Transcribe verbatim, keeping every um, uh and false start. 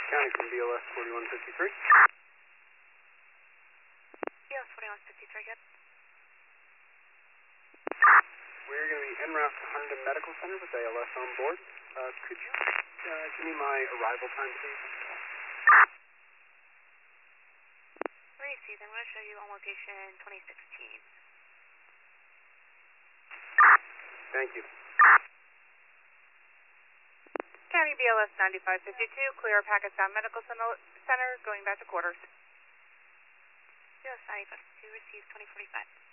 County from B L S forty-one fifty-three. B L S forty-one fifty-three, good. We're going to be en route to Hunterdon Medical Center with A L S on board. Uh, could you uh, give me my arrival time, please? Received. I'm going to show you on location twenty sixteen. Thank you. County B L S ninety-five fifty-two, clear Pakistan Medical Center, going back to quarters. B L S ninety-five fifty-two, received twenty forty-five.